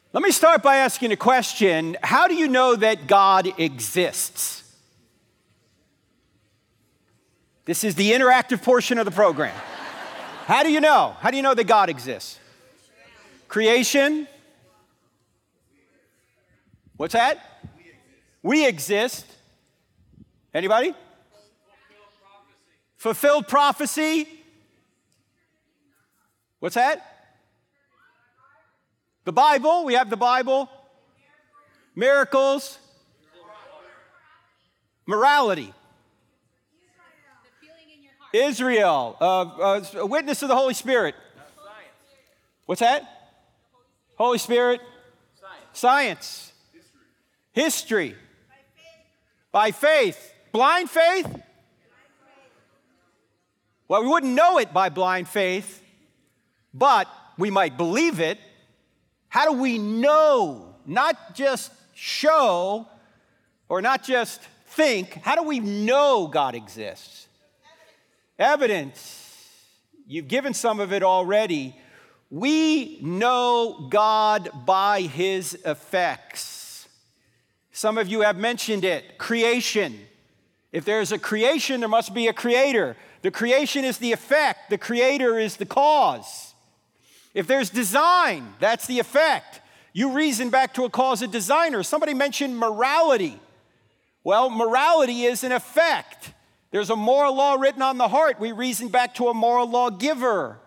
Let me start by asking a question. How do you know that God exists? This is the interactive portion of the program. How do you know? How do you know that God exists? Creation? What's that? We exist. Anybody? Fulfilled prophecy. What's that? The Bible. We have the Bible. Miracles. Morality. Israel. A witness of the Holy Spirit. What's that? Holy Spirit. Science. History. By faith. Blind faith? Well, we wouldn't know it by blind faith, but we might believe it. How do we know? Not just show or not just think. How do we know God exists? Evidence. You've given some of it already. We know God by his effects. Some of you have mentioned it. Creation. If there's a creation, there must be a creator. The creation is the effect. The creator is the cause. If there's design, that's the effect. You reason back to a cause of designer. Somebody mentioned morality. Well, morality is an effect. There's a moral law written on the heart. We reason back to a moral law giver.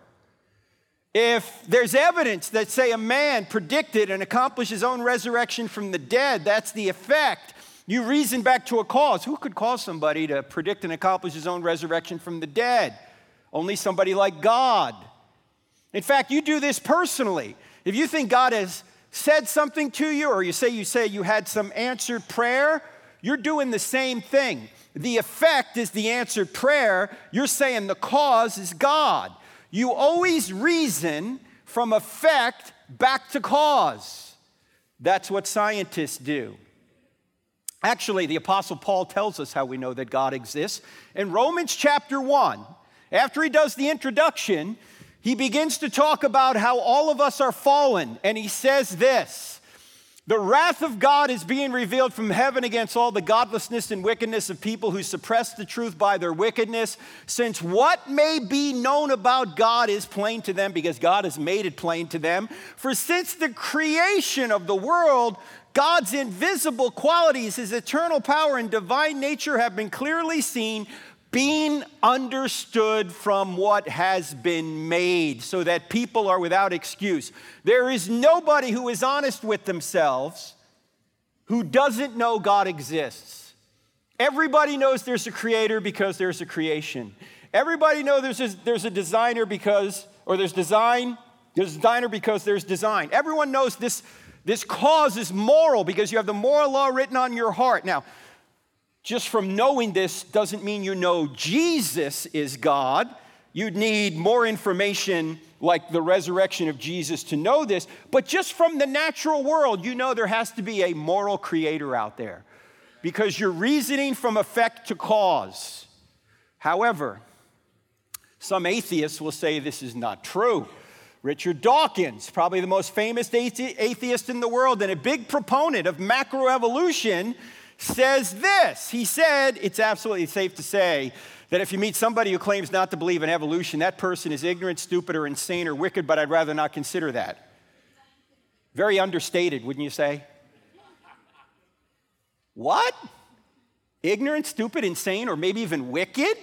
If there's evidence that, say, a man predicted and accomplished his own resurrection from the dead, that's the effect. You reason back to a cause. Who could cause somebody to predict and accomplish his own resurrection from the dead? Only somebody like God. In fact, you do this personally. If you think God has said something to you, or you say you had some answered prayer, you're doing the same thing. The effect is the answered prayer. You're saying the cause is God. You always reason from effect back to cause. That's what scientists do. Actually, the Apostle Paul tells us how we know that God exists. In Romans chapter 1, after he does the introduction, he begins to talk about how all of us are fallen. And he says this: the wrath of God is being revealed from heaven against all the godlessness and wickedness of people who suppress the truth by their wickedness, since what may be known about God is plain to them, because God has made it plain to them. For since the creation of the world, God's invisible qualities, his eternal power and divine nature have been clearly seen, being understood from what has been made, so that people are without excuse. There is nobody who is honest with themselves who doesn't know God exists. Everybody knows there's a creator because there's a creation. Everybody knows there's a designer because, or there's design, there's a designer because there's design. Everyone knows this cause is moral because you have the moral law written on your heart. Now, just from knowing this doesn't mean you know Jesus is God. You'd need more information like the resurrection of Jesus to know this. But just from the natural world, you know there has to be a moral creator out there because you're reasoning from effect to cause. However, some atheists will say this is not true. Richard Dawkins, probably the most famous atheist in the world and a big proponent of macroevolution, says this. He said, it's absolutely safe to say that if you meet somebody who claims not to believe in evolution, that person is ignorant, stupid, or insane, or wicked, but I'd rather not consider that. Very understated, wouldn't you say? What? Ignorant, stupid, insane, or maybe even wicked?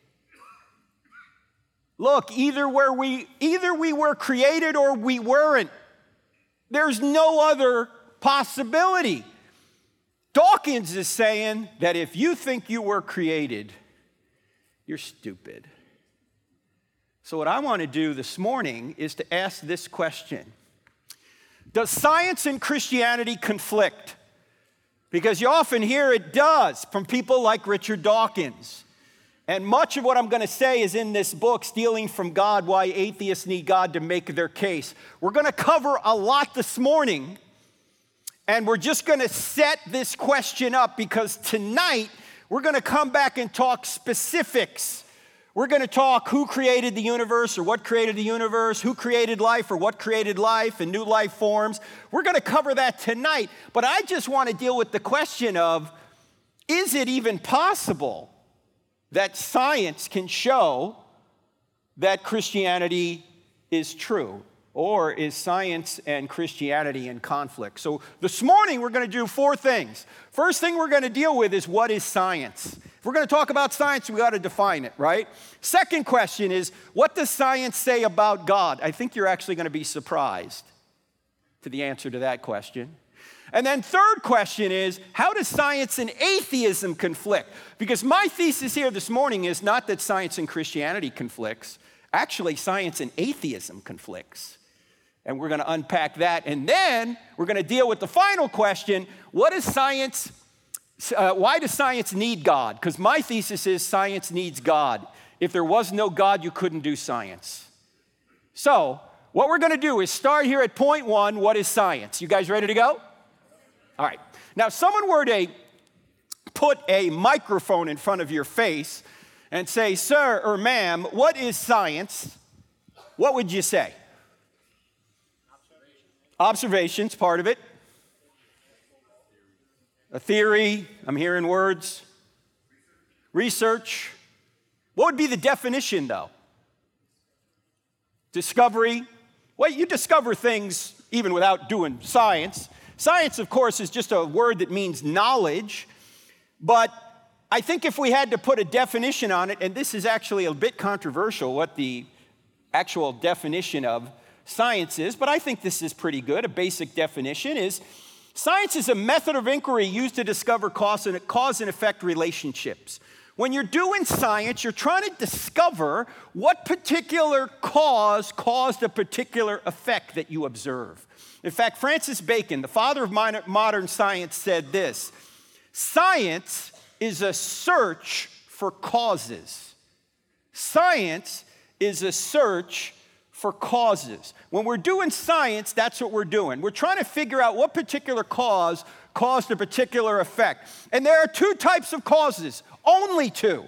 Look, either we were created or we weren't. There's no other possibility. Dawkins is saying that if you think you were created, you're stupid. So what I want to do this morning is to ask this question. Does science and Christianity conflict? Because you often hear it does from people like Richard Dawkins. And much of what I'm going to say is in this book, Stealing from God, Why Atheists Need God to Make Their Case. We're going to cover a lot this morning. And we're just going to set this question up because tonight we're going to come back and talk specifics. We're going to talk who created the universe or what created the universe, who created life or what created life and new life forms. We're going to cover that tonight, but I just want to deal with the question of, is it even possible that science can show that Christianity is true? Or is science and Christianity in conflict? So this morning we're going to do 4 things. First thing we're going to deal with is, what is science? If we're going to talk about science, we got to define it, right? Second question is, what does science say about God? I think you're actually going to be surprised to the answer to that question. And then third question is, how does science and atheism conflict? Because my thesis here this morning is not that science and Christianity conflicts. Actually, science and atheism conflicts. And we're going to unpack that. And then we're going to deal with the final question, what is science? Why does science need God? Because my thesis is science needs God. If there was no God, you couldn't do science. So what we're going to do is start here at point 1, what is science? You guys ready to go? All right. Now, if someone were to put a microphone in front of your face and say, sir or ma'am, what is science? What would you say? Observations, part of it. A theory, I'm hearing words. Research. What would be the definition, though? Discovery. Well, you discover things even without doing science. Science, of course, is just a word that means knowledge. But I think if we had to put a definition on it, and this is actually a bit controversial, what the actual definition of science is, but I think this is pretty good. A basic definition is, science is a method of inquiry used to discover cause and effect relationships. When you're doing science, you're trying to discover what particular cause caused a particular effect that you observe. In fact, Francis Bacon, the father of modern science, said this: science is a search for causes. Science is a search for causes. When we're doing science, that's what we're doing. We're trying to figure out what particular cause caused a particular effect. And there are 2 types of causes, only 2.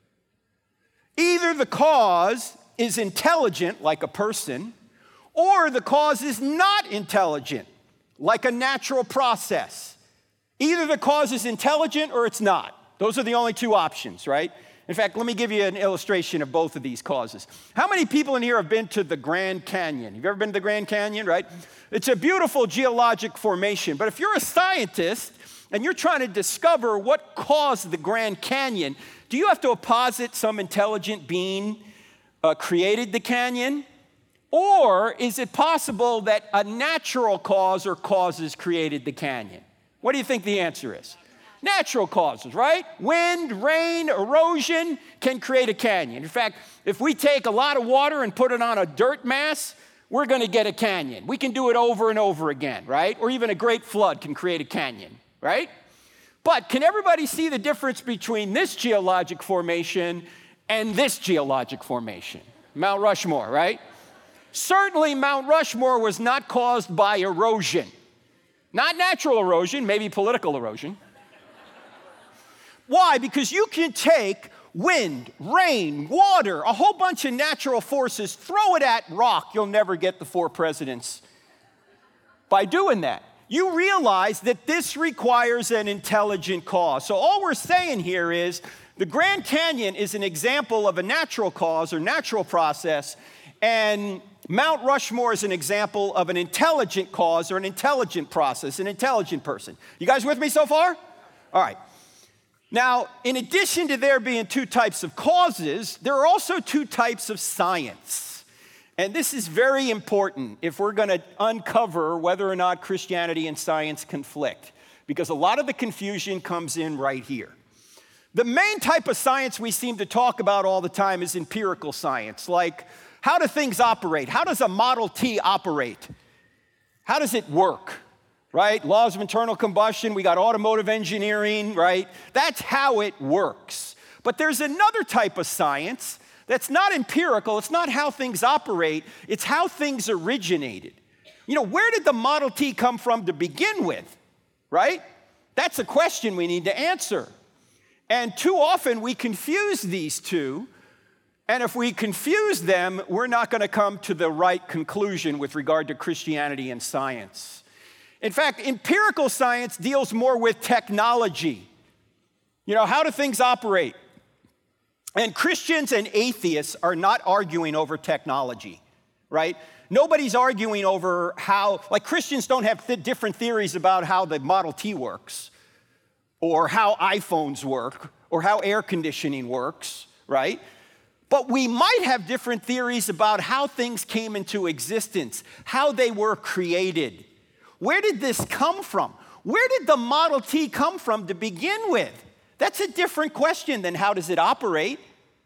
Either the cause is intelligent, like a person, or the cause is not intelligent, like a natural process. Either the cause is intelligent or it's not. Those are the only 2 options, right? In fact, let me give you an illustration of both of these causes. How many people in here have been to the Grand Canyon? Have you ever been to the Grand Canyon, right? It's a beautiful geologic formation, but if you're a scientist and you're trying to discover what caused the Grand Canyon, do you have to posit some intelligent being created the canyon? Or is it possible that a natural cause or causes created the canyon? What do you think the answer is? Natural causes, right? Wind, rain, erosion can create a canyon. In fact, if we take a lot of water and put it on a dirt mass, we're going to get a canyon. We can do it over and over again, right? Or even a great flood can create a canyon, right? But can everybody see the difference between this geologic formation and this geologic formation? Mount Rushmore, right? Certainly Mount Rushmore was not caused by erosion. Not natural erosion, maybe political erosion. Why? Because you can take wind, rain, water, a whole bunch of natural forces, throw it at rock, you'll never get the 4 presidents by doing that. You realize that this requires an intelligent cause. So all we're saying here is the Grand Canyon is an example of a natural cause or natural process, and Mount Rushmore is an example of an intelligent cause or an intelligent process, an intelligent person. You guys with me so far? All right. Now, in addition to there being 2 types of causes, there are also 2 types of science. And this is very important if we're going to uncover whether or not Christianity and science conflict, because a lot of the confusion comes in right here. The main type of science we seem to talk about all the time is empirical science, like how do things operate? How does a Model T operate? How does it work? Right? Laws of internal combustion, we got automotive engineering, right? That's how it works. But there's another type of science that's not empirical, it's not how things operate, it's how things originated. You know, where did the Model T come from to begin with, right? That's a question we need to answer. And too often we confuse these 2, And if we confuse them, we're not going to come to the right conclusion with regard to Christianity and science. In fact, empirical science deals more with technology. How do things operate? And Christians and atheists are not arguing over technology, right? Nobody's arguing over how, Christians don't have different theories about how the Model T works, or how iPhones work, or how air conditioning works, right? But we might have different theories about how things came into existence, how they were created. Where did this come from? Where did the Model T come from to begin with? That's a different question than how does it operate.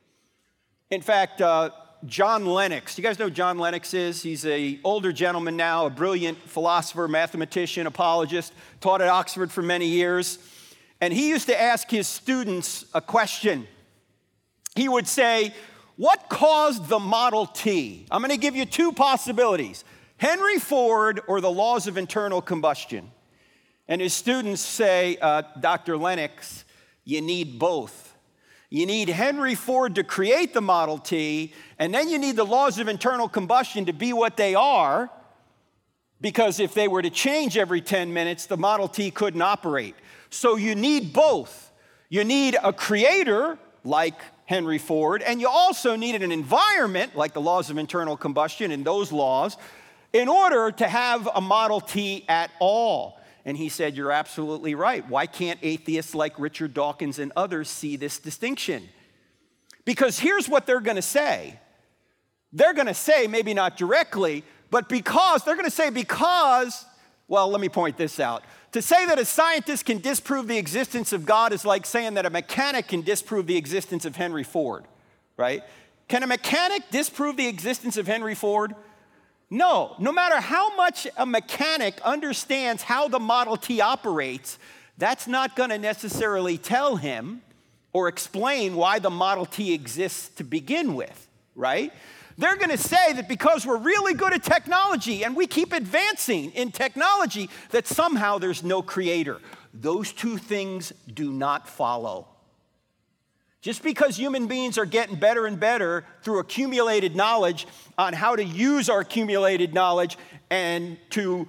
In fact, John Lennox, you guys know who John Lennox is? He's an older gentleman now, a brilliant philosopher, mathematician, apologist, taught at Oxford for many years. And he used to ask his students a question. He would say, what caused the Model T? I'm going to give you two possibilities, Henry Ford or the laws of internal combustion. And his students say, Dr. Lennox, you need both. You need Henry Ford to create the Model T, and then you need the laws of internal combustion to be what they are, because if they were to change every 10 minutes, the Model T couldn't operate. So you need both. You need a creator, like Henry Ford, and you also needed an environment, like the laws of internal combustion and those laws, in order to have a Model T at all. And he said, you're absolutely right. Why can't atheists like Richard Dawkins and others see this distinction? Because here's what they're going to say. They're going to say, maybe not directly, but because, well, let me point this out. To say that a scientist can disprove the existence of God is like saying that a mechanic can disprove the existence of Henry Ford, right? Can a mechanic disprove the existence of Henry Ford? No. No matter how much a mechanic understands how the Model T operates, that's not going to necessarily tell him or explain why the Model T exists to begin with, right? They're going to say that because we're really good at technology and we keep advancing in technology, that somehow there's no creator. Those two things do not follow. Just because human beings are getting better and better through accumulated knowledge on how to use our accumulated knowledge and to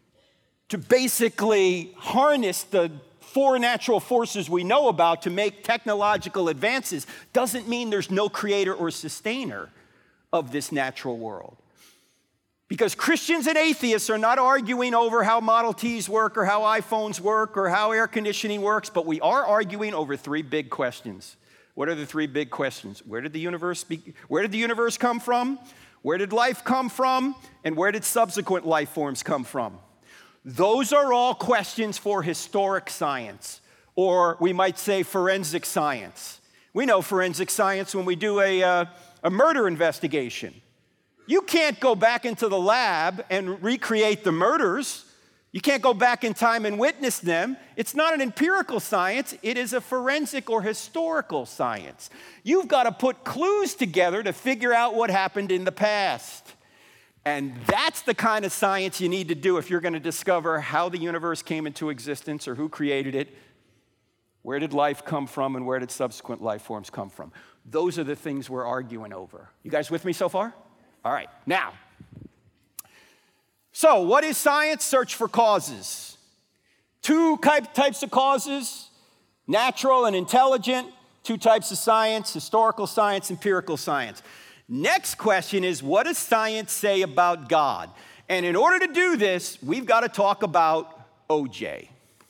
basically harness the four natural forces we know about to make technological advances, doesn't mean there's no creator or sustainer of this natural world. Because Christians and atheists are not arguing over how Model Ts work or how iPhones work or how air conditioning works, but we are arguing over three big questions. What are the three big questions? Where did the universe come from? Where did life come from? And where did subsequent life forms come from? Those are all questions for historic science, or we might say forensic science. We know forensic science when we do a murder investigation. You can't go back into the lab and recreate the murders. You can't go back in time and witness them. It's not an empirical science. It is a forensic or historical science. You've got to put clues together to figure out what happened in the past. And that's the kind of science you need to do if you're going to discover how the universe came into existence or who created it. Where did life come from and where did subsequent life forms come from? Those are the things we're arguing over. You guys with me so far? All right, now. So what is science? Search for causes. Two types of causes, natural and intelligent. Two types of science, historical science, empirical science. Next question is, what does science say about God? And in order to do this, we've got to talk about O.J.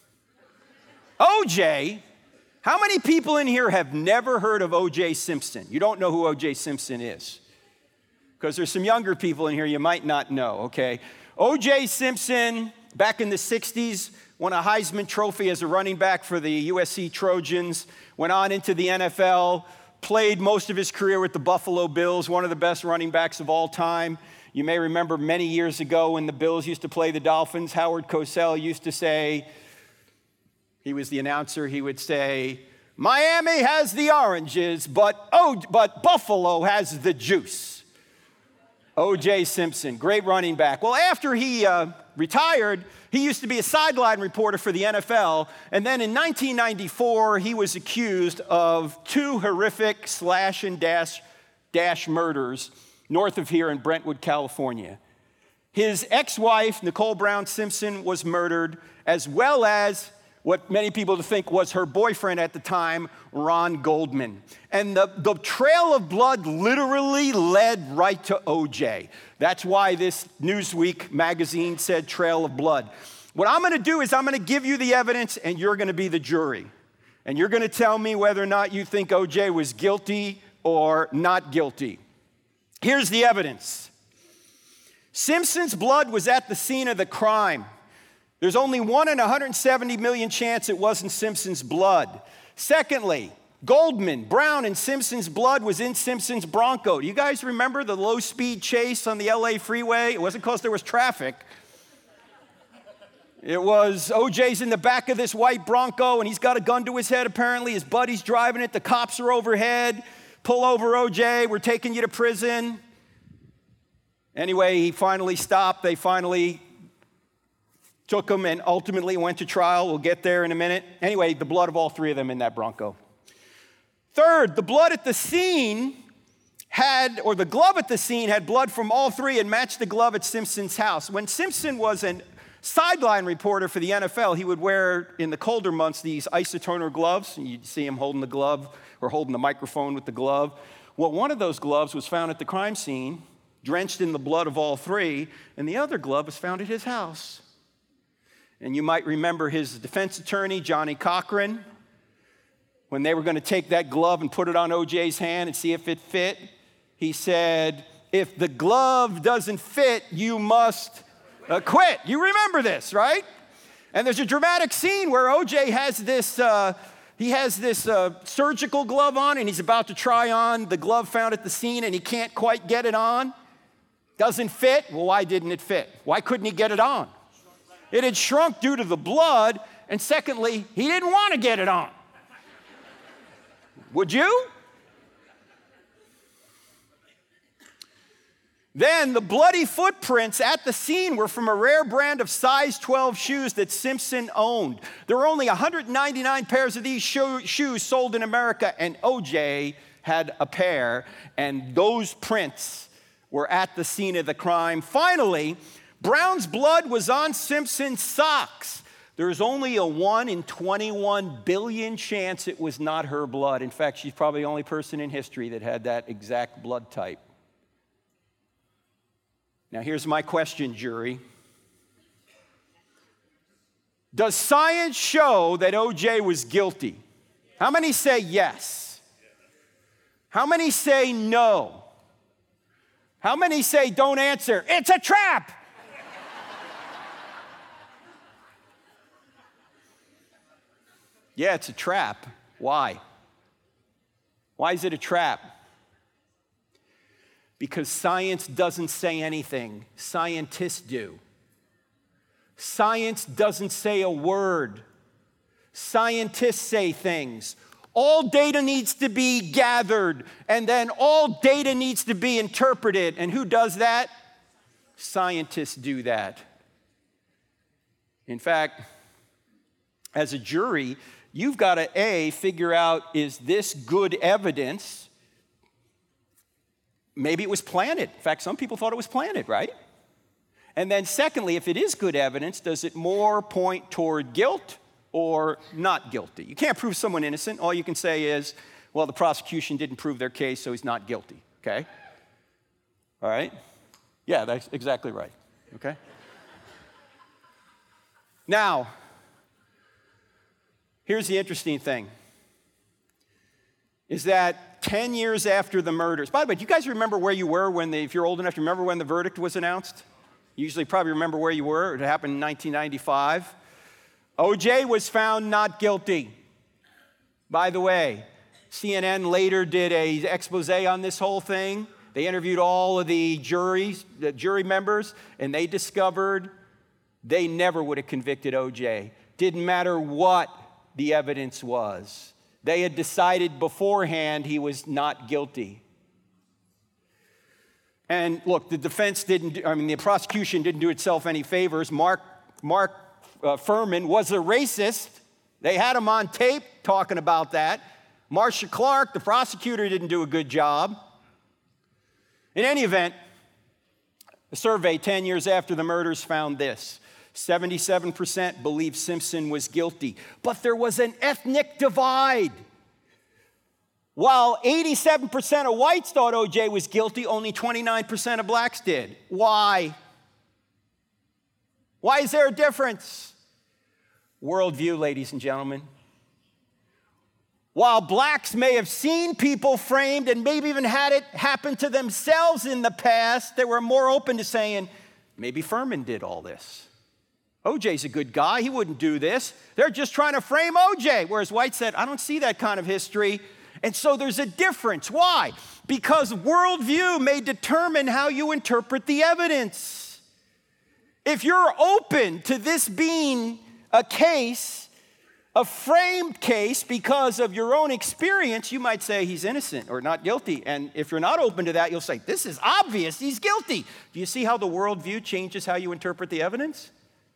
O.J., how many people in here have never heard of O.J. Simpson? You don't know who O.J. Simpson is? Because there's some younger people in here you might not know, okay? O.J. Simpson, back in the 60s, won a Heisman Trophy as a running back for the USC Trojans, went on into the NFL, played most of his career with the Buffalo Bills, one of the best running backs of all time. You may remember many years ago when the Bills used to play the Dolphins, Howard Cosell used to say, he was the announcer, he would say, Miami has the oranges, but Buffalo has the juice. O.J. Simpson, great running back. Well, after he retired, he used to be a sideline reporter for the NFL, and then in 1994, he was accused of two horrific slash and dash murders north of here in Brentwood, California. His ex-wife, Nicole Brown Simpson, was murdered, as well as what many people think was her boyfriend at the time, Ron Goldman. And the trail of blood literally led right to O.J. That's why this Newsweek magazine said trail of blood. What I'm going to do is I'm going to give you the evidence, and you're going to be the jury. And you're going to tell me whether or not you think O.J. was guilty or not guilty. Here's the evidence. Simpson's blood was at the scene of the crime. There's only 1 in 170 million chance it wasn't Simpson's blood. Secondly, Goldman, Brown, and Simpson's blood was in Simpson's Bronco. Do you guys remember the low-speed chase on the LA freeway? It wasn't because there was traffic. It was OJ's in the back of this white Bronco, and he's got a gun to his head, apparently. His buddy's driving it. The cops are overhead. Pull over, OJ. We're taking you to prison. Anyway, he finally stopped. They finally took him and ultimately went to trial. We'll get there in a minute. Anyway, the blood of all three of them in that Bronco. Third, the blood at the scene the glove at the scene had blood from all three and matched the glove at Simpson's house. When Simpson was a sideline reporter for the NFL, he would wear, in the colder months, these isotoner gloves. You'd see him holding the glove or holding the microphone with the glove. Well, one of those gloves was found at the crime scene, drenched in the blood of all three, and the other glove was found at his house. And you might remember his defense attorney, Johnny Cochran, when they were going to take that glove and put it on O.J.'s hand and see if it fit. He said, if the glove doesn't fit, you must quit. You remember this, right? And there's a dramatic scene where O.J. has this surgical glove on, and he's about to try on the glove found at the scene, and he can't quite get it on. Doesn't fit. Well, why didn't it fit? Why couldn't he get it on? It had shrunk due to the blood, and secondly, he didn't want to get it on. Would you? Then the bloody footprints at the scene were from a rare brand of size 12 shoes that Simpson owned. There were only 199 pairs of these shoes sold in America, and O.J. had a pair, and those prints were at the scene of the crime. Finally, Brown's blood was on Simpson's socks. There's only a 1 in 21 billion chance it was not her blood. In fact, she's probably the only person in history that had that exact blood type. Now, here's my question, jury. Does science show that O.J. was guilty? How many say yes? How many say no? How many say don't answer? It's a trap! Yeah, it's a trap. Why? Why is it a trap? Because science doesn't say anything. Scientists do. Science doesn't say a word. Scientists say things. All data needs to be gathered, and then all data needs to be interpreted. And who does that? Scientists do that. In fact, as a jury, you've got to, figure out, is this good evidence? Maybe it was planted. In fact, some people thought it was planted, right? And then secondly, if it is good evidence, does it more point toward guilt or not guilty? You can't prove someone innocent. All you can say is, well, the prosecution didn't prove their case, so he's not guilty, okay? All right? Yeah, that's exactly right, okay? Now, here's the interesting thing, is that 10 years after the murders, by the way, do you guys remember where you were if you're old enough to remember when the verdict was announced? You usually probably remember where you were. It happened in 1995. O.J. was found not guilty. By the way, CNN later did an expose on this whole thing. They interviewed all of the jury members, and they discovered they never would have convicted O.J. Didn't matter what the evidence was. They had decided beforehand he was not guilty. And look, the prosecution didn't do itself any favors. Mark Furman was a racist. They had him on tape talking about that. Marcia Clark, the prosecutor, didn't do a good job. In any event, a survey 10 years after the murders found this. 77% believed Simpson was guilty, but there was an ethnic divide. While 87% of whites thought O.J. was guilty, only 29% of blacks did. Why? Why is there a difference? Worldview, ladies and gentlemen. While blacks may have seen people framed and maybe even had it happen to themselves in the past, they were more open to saying, maybe Furman did all this. O.J.'s a good guy. He wouldn't do this. They're just trying to frame O.J. Whereas white said, I don't see that kind of history. And so there's a difference. Why? Because worldview may determine how you interpret the evidence. If you're open to this being a case, a framed case because of your own experience, you might say he's innocent or not guilty. And if you're not open to that, you'll say, this is obvious, he's guilty. Do you see how the worldview changes how you interpret the evidence?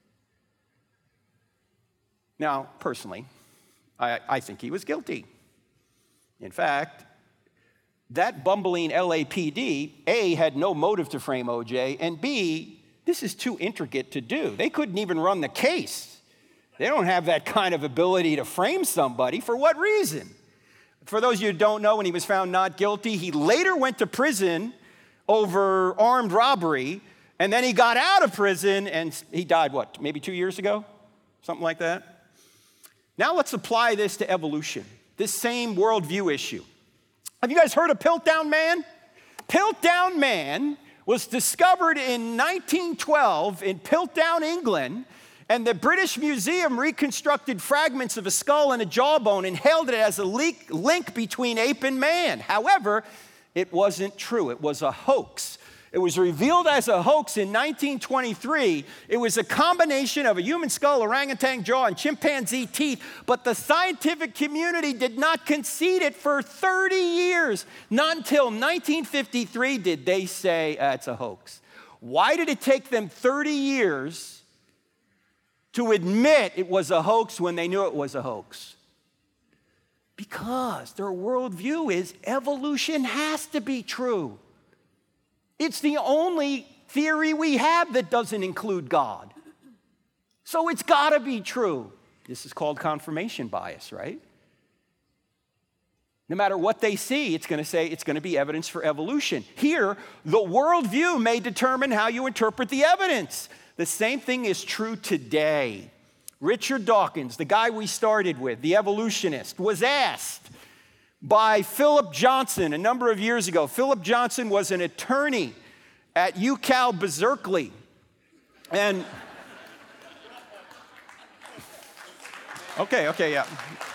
Now, personally, I think he was guilty. In fact, that bumbling LAPD, A, had no motive to frame O.J., and B, this is too intricate to do. They couldn't even run the case. They don't have that kind of ability to frame somebody. For what reason? For those of you who don't know, when he was found not guilty, he later went to prison over armed robbery, and then he got out of prison, and he died, what, maybe 2 years ago? Something like that? Now let's apply this to evolution, this same worldview issue. Have you guys heard of Piltdown Man? Piltdown Man was discovered in 1912 in Piltdown, England, and the British Museum reconstructed fragments of a skull and a jawbone and hailed it as a link between ape and man. However, it wasn't true. It was a hoax. It was revealed as a hoax in 1923. It was a combination of a human skull, orangutan jaw, and chimpanzee teeth, but the scientific community did not concede it for 30 years. Not until 1953 did they say it's a hoax. Why did it take them 30 years to admit it was a hoax when they knew it was a hoax? Because their worldview is evolution has to be true. It's the only theory we have that doesn't include God. So it's got to be true. This is called confirmation bias, right? No matter what they see, it's going to say it's going to be evidence for evolution. Here, the worldview may determine how you interpret the evidence. The same thing is true today. Richard Dawkins, the guy we started with, the evolutionist, was asked by Philip Johnson a number of years ago. Philip Johnson was an attorney at UCal Berkeley. And okay, yeah.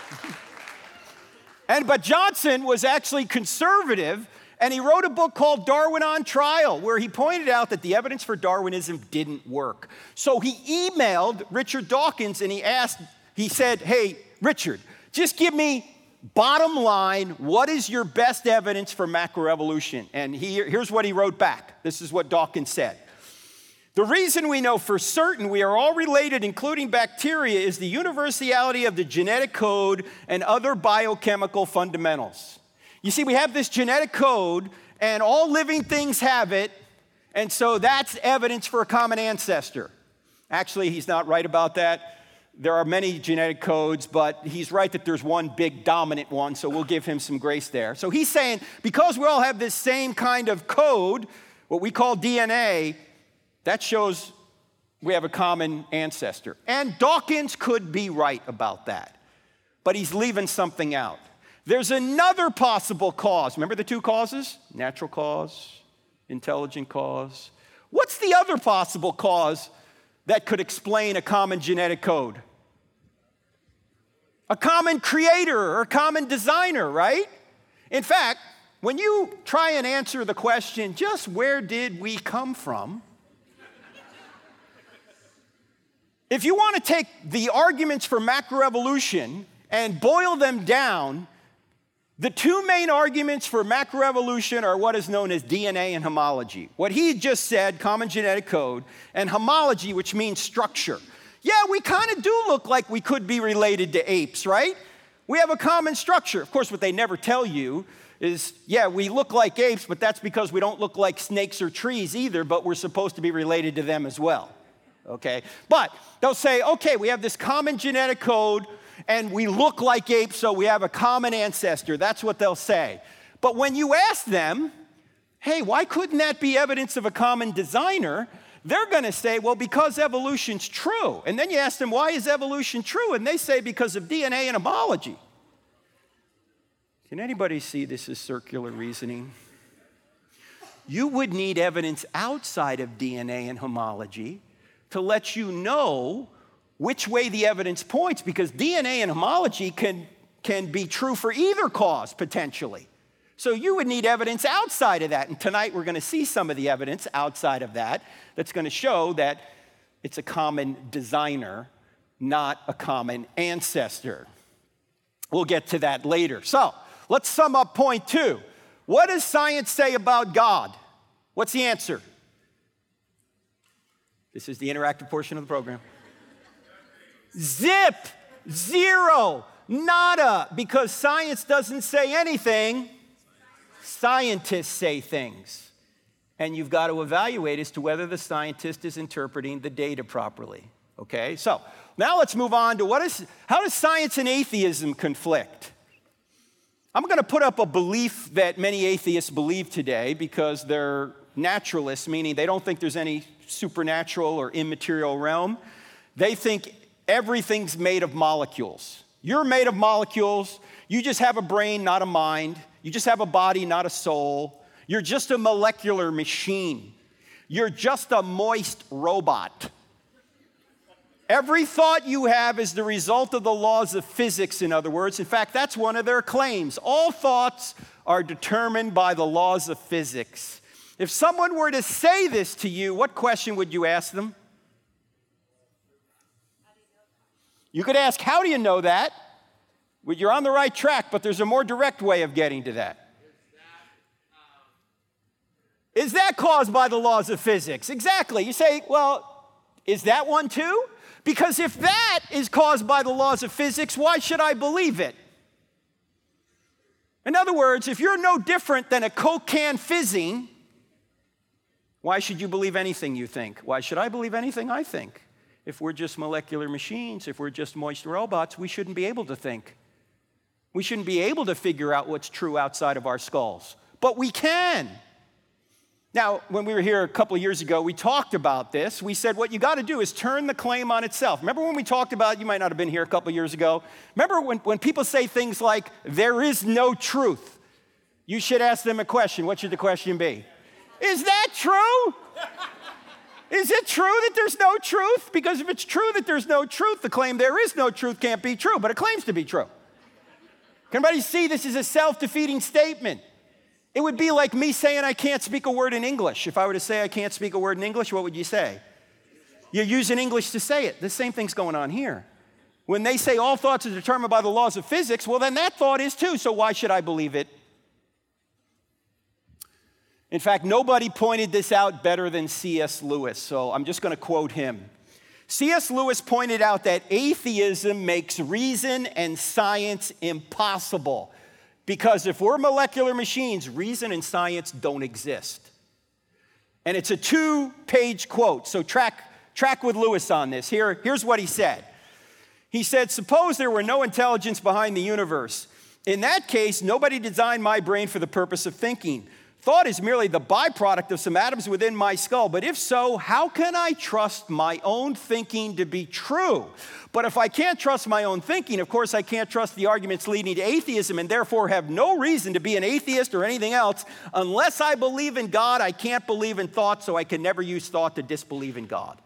But Johnson was actually conservative, and he wrote a book called Darwin on Trial, where he pointed out that the evidence for Darwinism didn't work. So he emailed Richard Dawkins, and he said, hey, Richard, just give me bottom line, what is your best evidence for macroevolution? And here's what he wrote back. This is what Dawkins said. The reason we know for certain we are all related, including bacteria, is the universality of the genetic code and other biochemical fundamentals. You see, we have this genetic code, and all living things have it, and so that's evidence for a common ancestor. Actually, he's not right about that. There are many genetic codes, but he's right that there's one big dominant one, so we'll give him some grace there. So he's saying, because we all have this same kind of code, what we call DNA, that shows we have a common ancestor. And Dawkins could be right about that, but he's leaving something out. There's another possible cause. Remember the two causes? Natural cause, intelligent cause. What's the other possible cause that could explain a common genetic code? A common creator or a common designer, right? In fact, when you try and answer the question, just where did we come from? If you want to take the arguments for macroevolution and boil them down, the two main arguments for macroevolution are what is known as DNA and homology. What he just said, common genetic code, and homology, which means structure. Yeah, we kind of do look like we could be related to apes, right? We have a common structure. Of course, what they never tell you is, yeah, we look like apes, but that's because we don't look like snakes or trees either, but we're supposed to be related to them as well, okay? But they'll say, okay, we have this common genetic code, and we look like apes, so we have a common ancestor. That's what they'll say. But when you ask them, hey, why couldn't that be evidence of a common designer? They're going to say, well, because evolution's true. And then you ask them, why is evolution true? And they say, because of DNA and homology. Can anybody see this as circular reasoning? You would need evidence outside of DNA and homology to let you know which way the evidence points, because DNA and homology can be true for either cause, potentially. So you would need evidence outside of that. And tonight we're going to see some of the evidence outside of that that's going to show that it's a common designer, not a common ancestor. We'll get to that later. So let's sum up point 2. What does science say about God? What's the answer? This is the interactive portion of the program. Zip, zero, nada, because science doesn't say anything. Scientists say things, and you've got to evaluate as to whether the scientist is interpreting the data properly, okay? So now let's move on to how does science and atheism conflict? I'm going to put up a belief that many atheists believe today because they're naturalists, meaning they don't think there's any supernatural or immaterial realm. They think everything's made of molecules. You're made of molecules. You just have a brain, not a mind. You just have a body, not a soul. You're just a molecular machine. You're just a moist robot. Every thought you have is the result of the laws of physics, in other words. In fact, that's one of their claims. All thoughts are determined by the laws of physics. If someone were to say this to you, what question would you ask them? You could ask, how do you know that? Well, you're on the right track, but there's a more direct way of getting to that. Is that caused by the laws of physics? Exactly. You say, well, is that one too? Because if that is caused by the laws of physics, why should I believe it? In other words, if you're no different than a Coke can fizzing, why should you believe anything you think? Why should I believe anything I think? If we're just molecular machines, if we're just moist robots, we shouldn't be able to think. We shouldn't be able to figure out what's true outside of our skulls. But we can. Now, when we were here a couple of years ago, we talked about this. We said what you got to do is turn the claim on itself. Remember when we talked about, you might not have been here a couple of years ago. Remember when people say things like, there is no truth. You should ask them a question. What should the question be? Is that true? Is it true that there's no truth? Because if it's true that there's no truth, the claim there is no truth can't be true, but it claims to be true. Can anybody see this is a self-defeating statement? It would be like me saying I can't speak a word in English. If I were to say I can't speak a word in English, what would you say? You're using English to say it. The same thing's going on here. When they say all thoughts are determined by the laws of physics, well, then that thought is too, so why should I believe it? In fact, nobody pointed this out better than C.S. Lewis, so I'm just going to quote him. C.S. Lewis pointed out that atheism makes reason and science impossible, because if we're molecular machines, reason and science don't exist. And it's a 2-page quote, so track with Lewis on this. Here's what he said. He said, suppose there were no intelligence behind the universe. In that case, nobody designed my brain for the purpose of thinking. Thought is merely the byproduct of some atoms within my skull. But if so, how can I trust my own thinking to be true? But if I can't trust my own thinking, of course I can't trust the arguments leading to atheism, and therefore have no reason to be an atheist or anything else. Unless I believe in God, I can't believe in thought, so I can never use thought to disbelieve in God.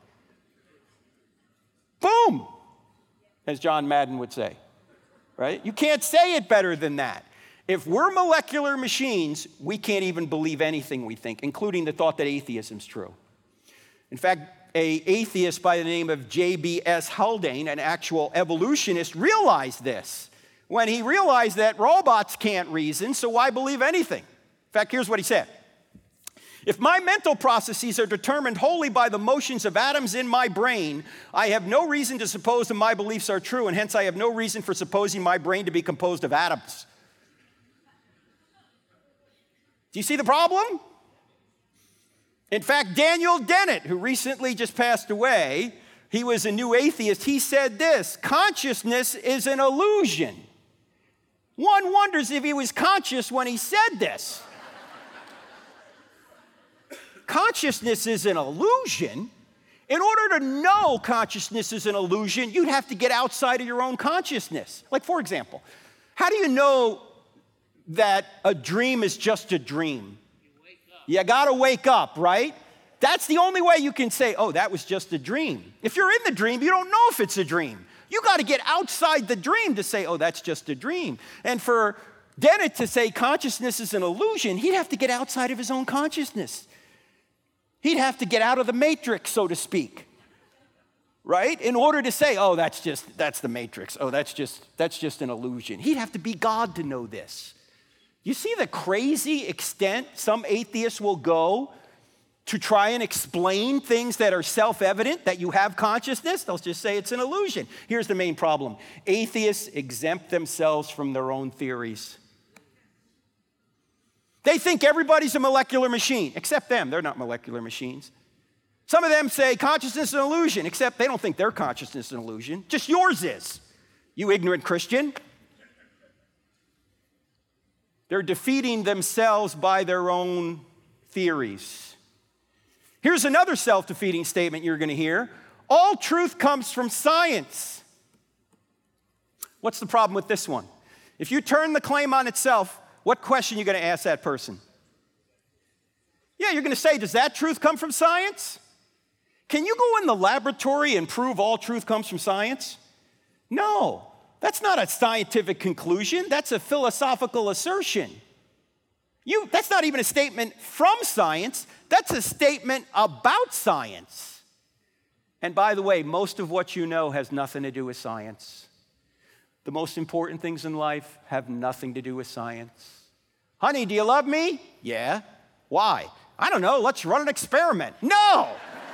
Boom! As John Madden would say, right? You can't say it better than that. If we're molecular machines, we can't even believe anything we think, including the thought that atheism's true. In fact, an atheist by the name of J.B.S. Haldane, an actual evolutionist, realized this when he realized that robots can't reason, so why believe anything? In fact, here's what he said. If my mental processes are determined wholly by the motions of atoms in my brain, I have no reason to suppose that my beliefs are true, and hence I have no reason for supposing my brain to be composed of atoms. Do you see the problem? In fact, Daniel Dennett, who recently just passed away, he was a new atheist, he said this: consciousness is an illusion. One wonders if he was conscious when he said this. Consciousness is an illusion. In order to know consciousness is an illusion, you'd have to get outside of your own consciousness. Like, for example, how do you know that a dream is just a dream? You gotta wake up, right? That's the only way you can say, oh, that was just a dream. If you're in the dream, you don't know if it's a dream. You gotta get outside the dream to say, oh, that's just a dream. And for Dennett to say consciousness is an illusion, he'd have to get outside of his own consciousness. He'd have to get out of the matrix, so to speak, right? In order to say, oh, that's the matrix. Oh, that's just an illusion. He'd have to be God to know this. You see the crazy extent some atheists will go to try and explain things that are self-evident, that you have consciousness? They'll just say it's an illusion. Here's the main problem. Atheists exempt themselves from their own theories. They think everybody's a molecular machine, except them. They're not molecular machines. Some of them say consciousness is an illusion, except they don't think their consciousness is an illusion. Just yours is, you ignorant Christian. They're defeating themselves by their own theories. Here's another self-defeating statement you're going to hear. All truth comes from science. What's the problem with this one? If you turn the claim on itself, what question are you going to ask that person? Yeah, you're going to say, does that truth come from science? Can you go in the laboratory and prove all truth comes from science? No, that's not a scientific conclusion. That's a philosophical assertion. That's not even a statement from science. That's a statement about science. And by the way, most of what you know has nothing to do with science. The most important things in life have nothing to do with science. Honey, do you love me? Yeah. Why? I don't know. Let's run an experiment. No!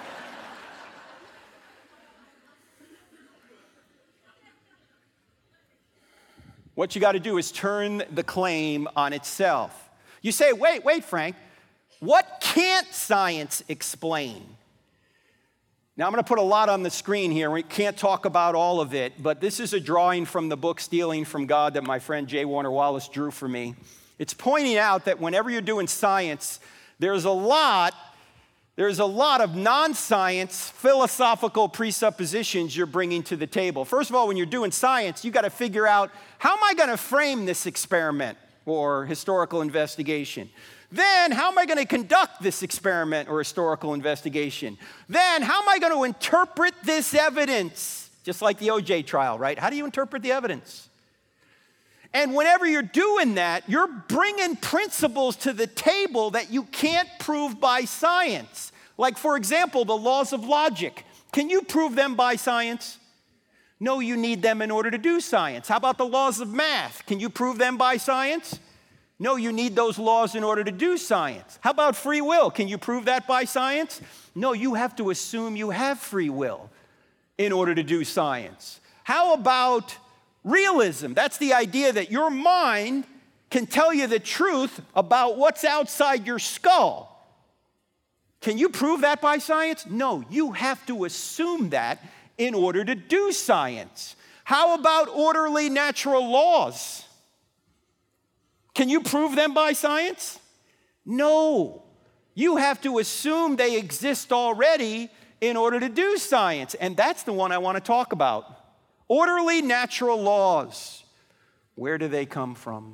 What you got to do is turn the claim on itself. You say, wait, Frank, what can't science explain? Now, I'm going to put a lot on the screen here. We can't talk about all of it, but this is a drawing from the book Stealing from God that my friend J. Warner Wallace drew for me. It's pointing out that whenever you're doing science, there's a lot of non-science philosophical presuppositions you're bringing to the table. First of all, when you're doing science, you got to figure out, how am I going to frame this experiment or historical investigation? Then, how am I going to conduct this experiment or historical investigation? Then, how am I going to interpret this evidence? Just like the O.J. trial, right? How do you interpret the evidence? And whenever you're doing that, you're bringing principles to the table that you can't prove by science. Like, for example, the laws of logic. Can you prove them by science? No, you need them in order to do science. How about the laws of math? Can you prove them by science? No, you need those laws in order to do science. How about free will? Can you prove that by science? No, you have to assume you have free will in order to do science. How about realism? That's the idea that your mind can tell you the truth about what's outside your skull. Can you prove that by science? No, you have to assume that in order to do science. How about orderly natural laws? Can you prove them by science? No. You have to assume they exist already in order to do science. And that's the one I want to talk about. Orderly natural laws. Where do they come from?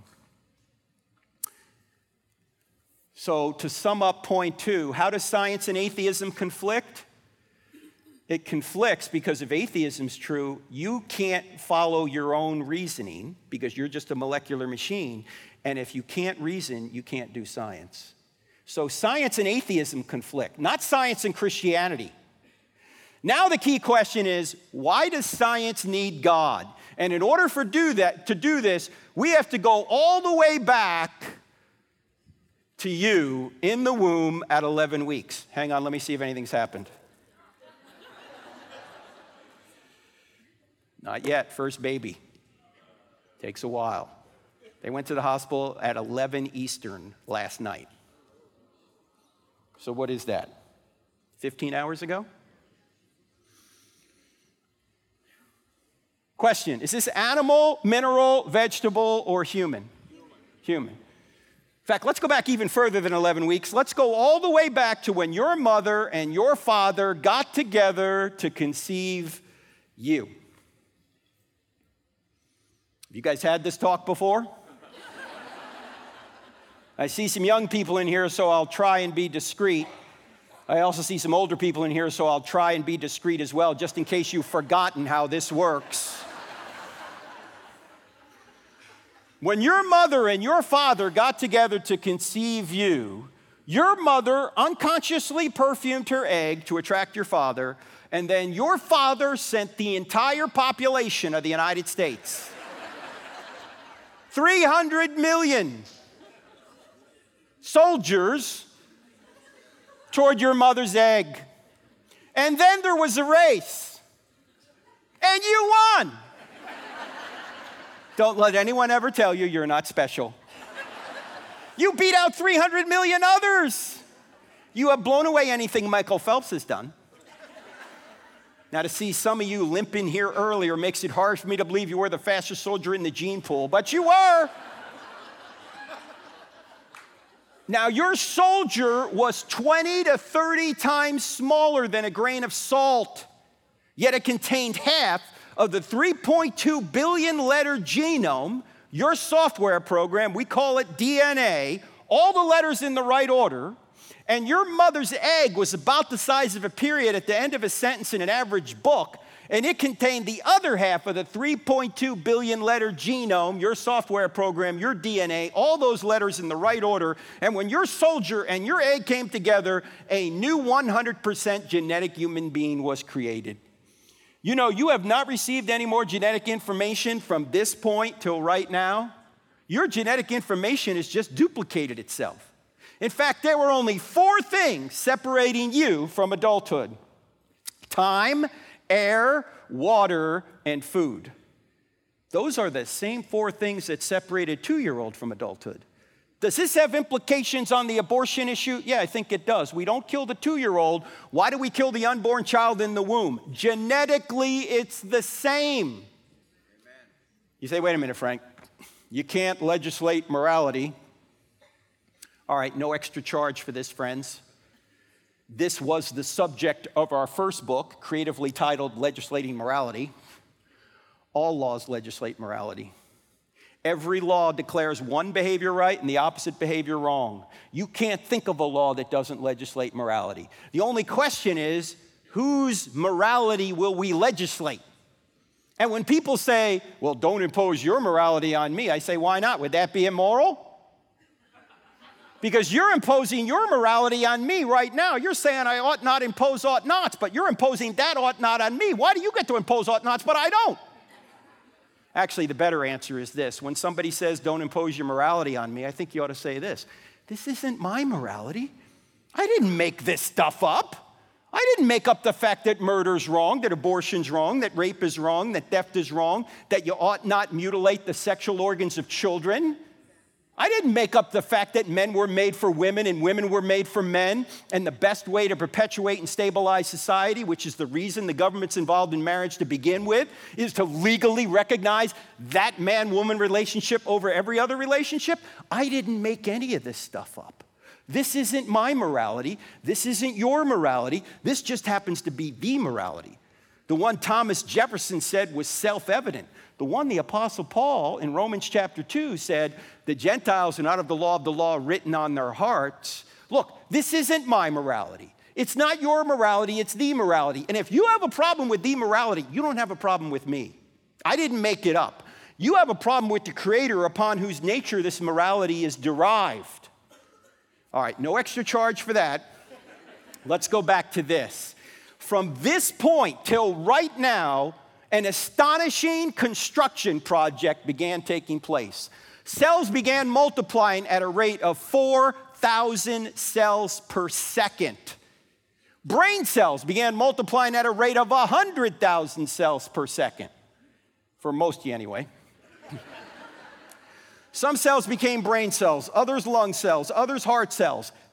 So to sum up point 2, how does science and atheism conflict? It conflicts because if atheism's true, you can't follow your own reasoning because you're just a molecular machine. And if you can't reason, you can't do science. So science and atheism conflict, not science and Christianity. Now the key question is, why does science need God? And in order to do this, we have to go all the way back to you in the womb at 11 weeks. Hang on, let me see if anything's happened. Not yet, first baby. Takes a while. They went to the hospital at 11 Eastern last night. So what is that? 15 hours ago? Question, is this animal, mineral, vegetable, or human? Human. In fact, let's go back even further than 11 weeks. Let's go all the way back to when your mother and your father got together to conceive you. Have you guys had this talk before? I see some young people in here, so I'll try and be discreet. I also see some older people in here, so I'll try and be discreet as well, just in case you've forgotten how this works. When your mother and your father got together to conceive you, your mother unconsciously perfumed her egg to attract your father, and then your father sent the entire population of the United States, 300 million soldiers, toward your mother's egg. And then there was a race, and you won. Don't let anyone ever tell you you're not special. You beat out 300 million others. You have blown away anything Michael Phelps has done. Now, to see some of you limp in here earlier makes it hard for me to believe you were the fastest soldier in the gene pool, but you were. Now, your soldier was 20 to 30 times smaller than a grain of salt, yet it contained half of the 3.2 billion letter genome. Your software program, we call it DNA, all the letters in the right order, and your mother's egg was about the size of a period at the end of a sentence in an average book, and it contained the other half of the 3.2 billion letter genome, your software program, your DNA, all those letters in the right order. And when your soldier and your egg came together, a new 100% genetic human being was created. You know, you have not received any more genetic information from this point till right now. Your genetic information has just duplicated itself. In fact, there were only 4 things separating you from adulthood: time, air, water, and food. Those are the same 4 things that separate a 2-year-old from adulthood. Does this have implications on the abortion issue? Yeah, I think it does. We don't kill the 2-year-old. Why do we kill the unborn child in the womb? Genetically, it's the same. Amen. You say, wait a minute, Frank. You can't legislate morality. All right, no extra charge for this, friends. This was the subject of our first book, creatively titled Legislating Morality. All laws legislate morality. Every law declares one behavior right and the opposite behavior wrong. You can't think of a law that doesn't legislate morality. The only question is, whose morality will we legislate? And when people say, well, don't impose your morality on me, I say, why not? Would that be immoral? Because you're imposing your morality on me right now. You're saying I ought not impose ought nots, but you're imposing that ought not on me. Why do you get to impose ought nots, but I don't? Actually, the better answer is this. When somebody says, don't impose your morality on me, I think you ought to say this. This isn't my morality. I didn't make this stuff up. I didn't make up the fact that murder's wrong, that abortion's wrong, that rape is wrong, that theft is wrong, that you ought not mutilate the sexual organs of children. I didn't make up the fact that men were made for women and women were made for men, and the best way to perpetuate and stabilize society, which is the reason the government's involved in marriage to begin with, is to legally recognize that man-woman relationship over every other relationship. I didn't make any of this stuff up. This isn't my morality. This isn't your morality. This just happens to be the morality. The one Thomas Jefferson said was self-evident. The one the Apostle Paul in Romans chapter 2 said, the Gentiles are not of the law written on their hearts. Look, this isn't my morality. It's not your morality, it's the morality. And if you have a problem with the morality, you don't have a problem with me. I didn't make it up. You have a problem with the Creator upon whose nature this morality is derived. All right, no extra charge for that. Let's go back to this. From this point till right now, an astonishing construction project began taking place. Cells began multiplying at a rate of 4,000 cells per second. Brain cells began multiplying at a rate of 100,000 cells per second. For most of you anyway. Some cells became brain cells, others lung cells, others heart cells.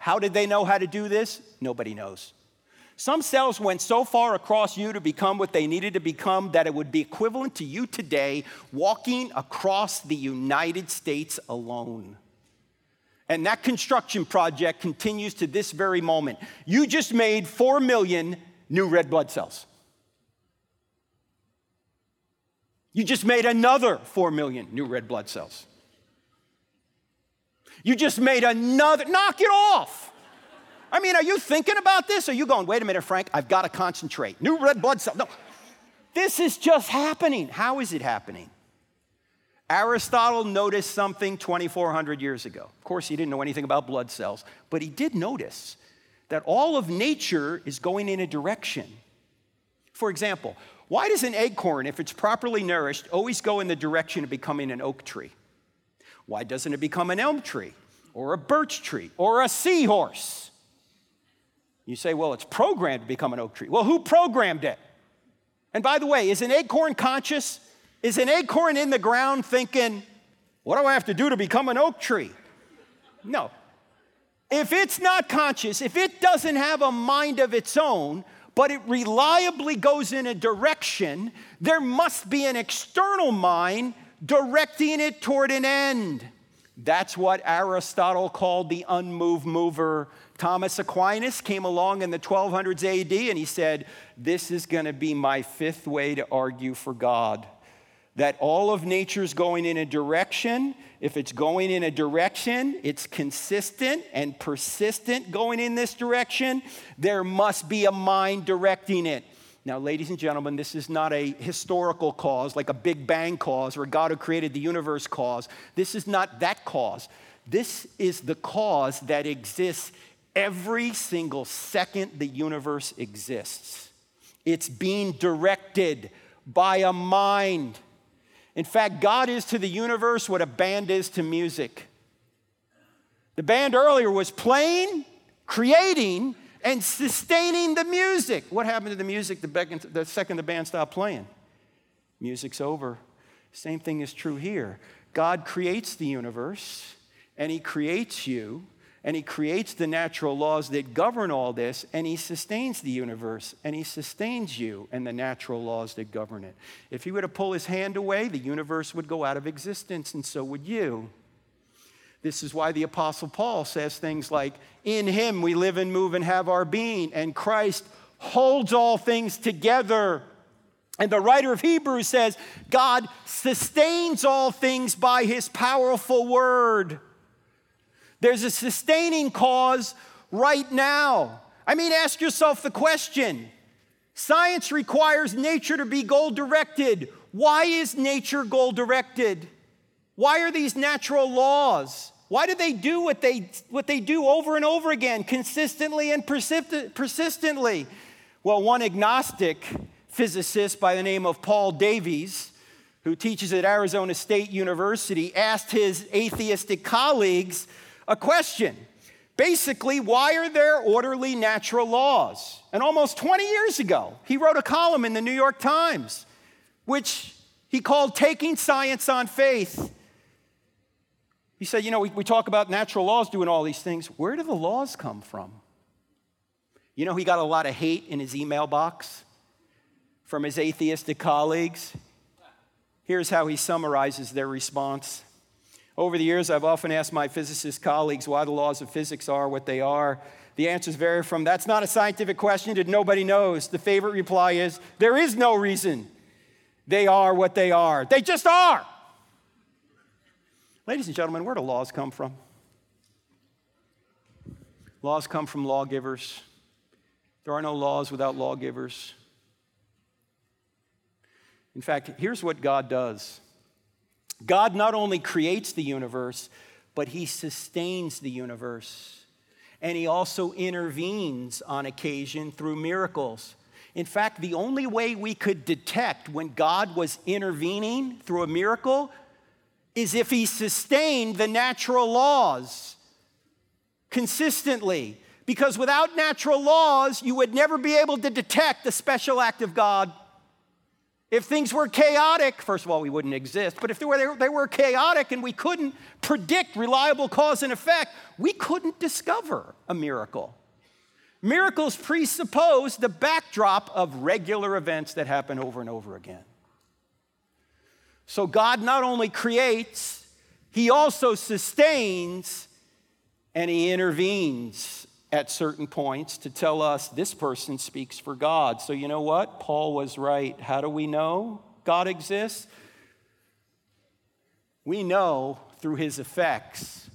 How did they know how to do this? Nobody knows. Some cells went so far across you to become what they needed to become that it would be equivalent to you today walking across the United States alone. And that construction project continues to this very moment. You just made 4 million new red blood cells. You just made another 4 million new red blood cells. You just made another, knock it off. I mean, are you thinking about this? Or are you going, wait a minute, Frank, I've got to concentrate. New red blood cells. No, this is just happening. How is it happening? Aristotle noticed something 2,400 years ago. Of course, he didn't know anything about blood cells, but he did notice that all of nature is going in a direction. For example, why does an acorn, if it's properly nourished, always go in the direction of becoming an oak tree? Why doesn't it become an elm tree or a birch tree or a seahorse? You say, well, it's programmed to become an oak tree. Well, who programmed it? And by the way, is an acorn conscious? Is an acorn in the ground thinking, what do I have to do to become an oak tree? No. If it's not conscious, if it doesn't have a mind of its own, but it reliably goes in a direction, there must be an external mind directing it toward an end. That's what Aristotle called the unmoved mover. Thomas Aquinas came along in the 1200s AD and he said, this is going to be my fifth way to argue for God. That all of nature's going in a direction. If it's going in a direction, it's consistent and persistent going in this direction. There must be a mind directing it. Now, ladies and gentlemen, this is not a historical cause, like a Big Bang cause or God who created the universe cause. This is not that cause. This is the cause that exists every single second the universe exists. It's being directed by a mind. In fact, God is to the universe what a band is to music. The band earlier was playing, creating, and sustaining the music. What happened to the music the second the band stopped playing? Music's over. Same thing is true here. God creates the universe, and he creates you, and he creates the natural laws that govern all this, and he sustains the universe, and he sustains you and the natural laws that govern it. If he were to pull his hand away, the universe would go out of existence, and so would you. This is why the Apostle Paul says things like, in him we live and move and have our being, and Christ holds all things together. And the writer of Hebrews says, God sustains all things by his powerful word. There's a sustaining cause right now. I mean, ask yourself the question. Science requires nature to be goal-directed. Why is nature goal-directed? Why are these natural laws? Why do they do what they do over and over again, consistently and persistently? Well, one agnostic physicist by the name of Paul Davies, who teaches at Arizona State University, asked his atheistic colleagues a question. Basically, why are there orderly natural laws? And almost 20 years ago, he wrote a column in the New York Times, which he called Taking Science on Faith. He said, we talk about natural laws doing all these things. Where do the laws come from? He got a lot of hate in his email box from his atheistic colleagues. Here's how he summarizes their response. Over the years, I've often asked my physicist colleagues why the laws of physics are what they are. The answers vary from, that's not a scientific question that nobody knows. The favorite reply is, there is no reason they are what they are. They just are. Ladies and gentlemen, where do laws come from? Laws come from lawgivers. There are no laws without lawgivers. In fact, here's what God does. God not only creates the universe, but he sustains the universe. And he also intervenes on occasion through miracles. In fact, the only way we could detect when God was intervening through a miracle is if he sustained the natural laws consistently. Because without natural laws, you would never be able to detect the special act of God. If things were chaotic, first of all, we wouldn't exist, but if they were chaotic and we couldn't predict reliable cause and effect, we couldn't discover a miracle. Miracles presuppose the backdrop of regular events that happen over and over again. So God not only creates, he also sustains, and he intervenes at certain points to tell us this person speaks for God. So you know what? Paul was right. How do we know God exists? We know through his effects.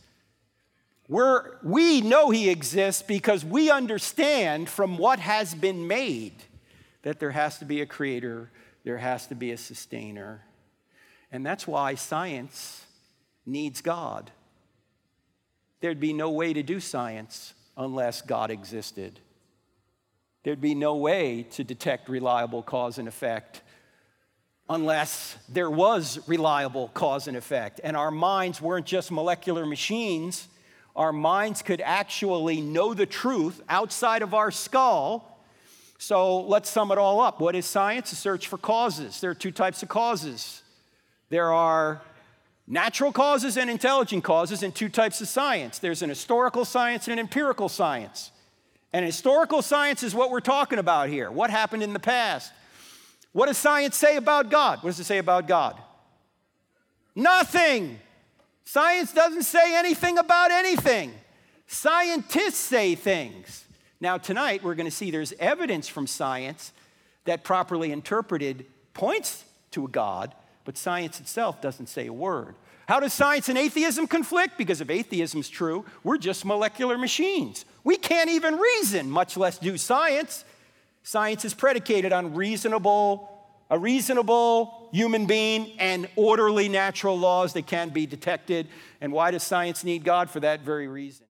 We know he exists because we understand from what has been made that there has to be a creator, there has to be a sustainer. And that's why science needs God. There'd be no way to do science unless God existed. There'd be no way to detect reliable cause and effect unless there was reliable cause and effect. And our minds weren't just molecular machines. Our minds could actually know the truth outside of our skull. So let's sum it all up. What is science? A search for causes. There are two types of causes. There are natural causes and intelligent causes, and two types of science. There's an historical science and an empirical science. And historical science is what we're talking about here. What happened in the past? What does science say about God? What does it say about God? Nothing. Science doesn't say anything about anything. Scientists say things. Now tonight we're going to see there's evidence from science that properly interpreted points to a God, but science itself doesn't say a word. How does science and atheism conflict? Because if atheism's true, we're just molecular machines. We can't even reason, much less do science. Science is predicated on a reasonable human being and orderly natural laws that can be detected. And why does science need God? For that very reason.